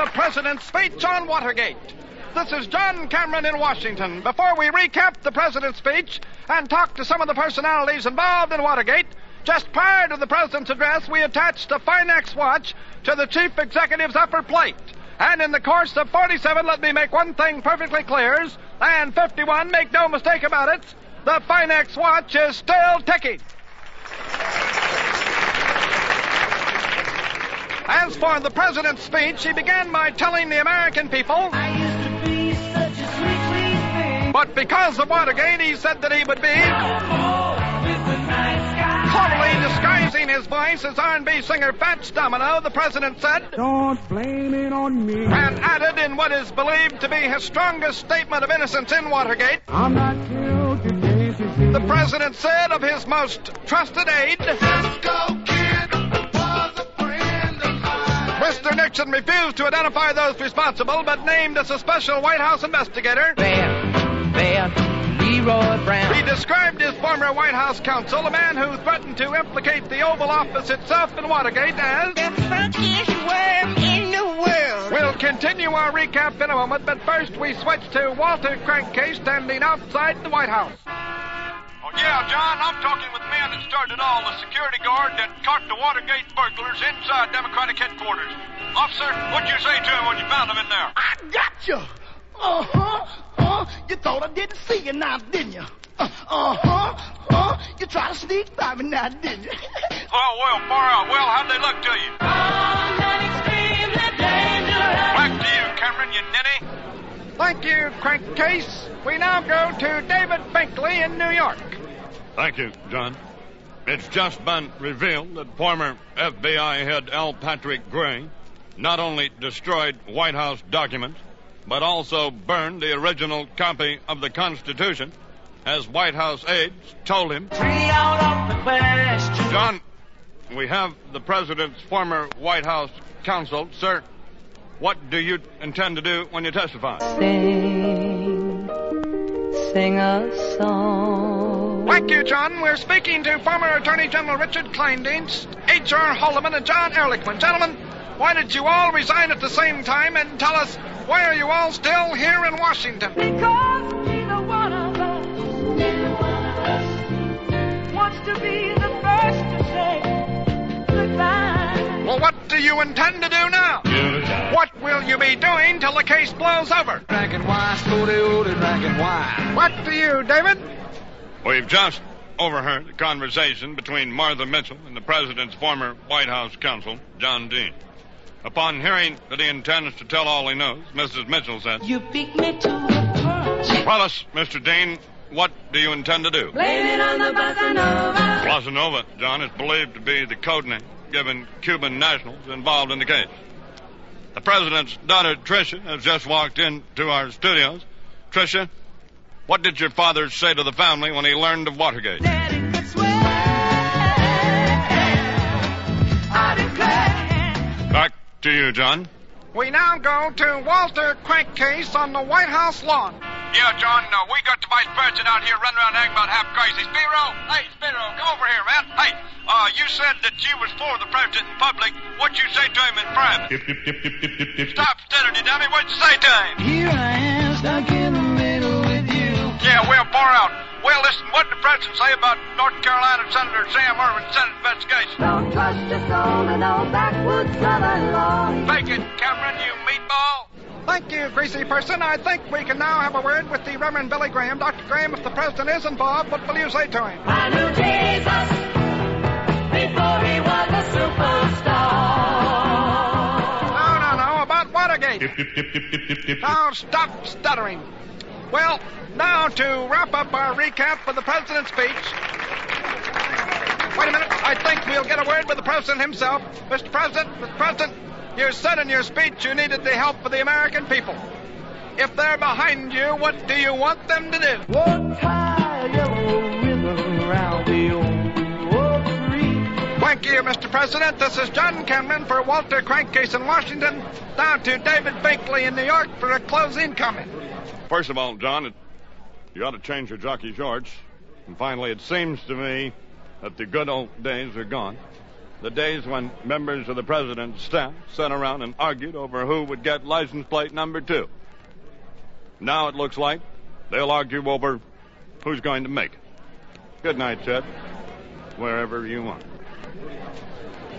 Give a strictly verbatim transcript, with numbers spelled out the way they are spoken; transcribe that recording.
the president's speech on Watergate. This is John Cameron in Washington. Before we recap the president's speech and talk to some of the personalities involved in Watergate, just prior to the president's address, we attached a Finex watch to the chief executive's upper plate. And in the course of forty-seven, let me make one thing perfectly clear, and fifty-one, make no mistake about it, the Finex watch is still ticking. As for the president's speech, he began by telling the American people, I used to be such a sweet, sweet thing. But because of Watergate, he said that he would be cleverly disguising his voice as R and B singer Fats Domino. The president said, don't blame it on me. And added in what is believed to be his strongest statement of innocence in Watergate, I'm not guilty, basically. The president said of his most trusted aide, let's go, kid. Mister Nixon refused to identify those responsible, but named as a special White House investigator. There, there, Leroy Brown. He described his former White House counsel, a man who threatened to implicate the Oval Office itself in Watergate, as the funkiest worm in the world. We'll continue our recap in a moment, but first we switch to Walter Crankcase standing outside the White House. Yeah, John, I'm talking with the man that started all, the security guard that caught the Watergate burglars inside Democratic headquarters. Officer, what'd you say to him when you found him in there? I got you. Uh-huh. Uh, you thought I didn't see you now, didn't you? Uh, uh-huh. Uh, you tried to sneak by me now, didn't you? Oh, well, far out. Well, how'd they look to you? Back to you, Cameron, you ninny. Thank you, Crankcase. We now go to David Binkley in New York. Thank you, John. It's just been revealed that former F B I head L. Patrick Gray not only destroyed White House documents, but also burned the original copy of the Constitution, as White House aides told him. Three out of the question. John, we have the president's former White House counsel. Sir, what do you intend to do when you testify? Sing, sing a song. Thank you, John. We're speaking to former Attorney General Richard Kleindienst, H R Holloman, and John Ehrlichman. Gentlemen, why did you all resign at the same time, and tell us, why are you all still here in Washington? Because neither one of us, neither one of us wants to be the first to say goodbye. Well, what do you intend to do now? What will you be doing till the case blows over? Drinking wine, slowly old and drinking wine. What do you, David? We've just overheard the conversation between Martha Mitchell and the president's former White House counsel, John Dean. Upon hearing that he intends to tell all he knows, Missus Mitchell said, You beat me to the punch. Tell us, Mister Dean, what do you intend to do? Blame it on the Bossa Nova. Bossa Nova, John, is believed to be the code name given Cuban nationals involved in the case. The president's daughter, Tricia, has just walked into our studios. Tricia, what did your father say to the family when he learned of Watergate? Daddy could swear, I declare. Back to you, John. We now go to Walter Crankcase on the White House lawn. Yeah, John, uh, we got the vice president out here running around acting about half crazy. Spiro, hey, Spiro, come over here, man. Hey, uh, you said that you was for the president in public. What'd you say to him in private? Stop stuttering, you dummy. What'd you say to him? Here I am, stuck in the middle with you. Yeah, well, far out. Well, listen, what did the president say about North Carolina Senator Sam Ervin's Senate investigation? Don't trust your soul to no backwoods southern law. Fake it, Cameron, you meatball. Thank you, greasy person. I think we can now have a word with the Reverend Billy Graham. Doctor Graham, if the president is involved, what will you say to him? I knew Jesus before he was a superstar. No, no, no, about Watergate. Now, stop stuttering. Well, now to wrap up our recap for the president's speech. Wait a minute. I think we'll get a word with the president himself. Mister President, Mister President, you said in your speech you needed the help of the American people. If they're behind you, what do you want them to do? One tie yellow ribbon around the old oak tree. Thank you, Mister President. This is John Cameron for Walter Crankcase in Washington. Down to David Binkley in New York for a closing comment. First of all, John, it, you ought to change your jockey shorts. And finally, it seems to me that the good old days are gone The days when members of the president's staff sat around and argued over who would get license plate number two. Now it looks like they'll argue over who's going to make it. Good night, Chet. Wherever you want.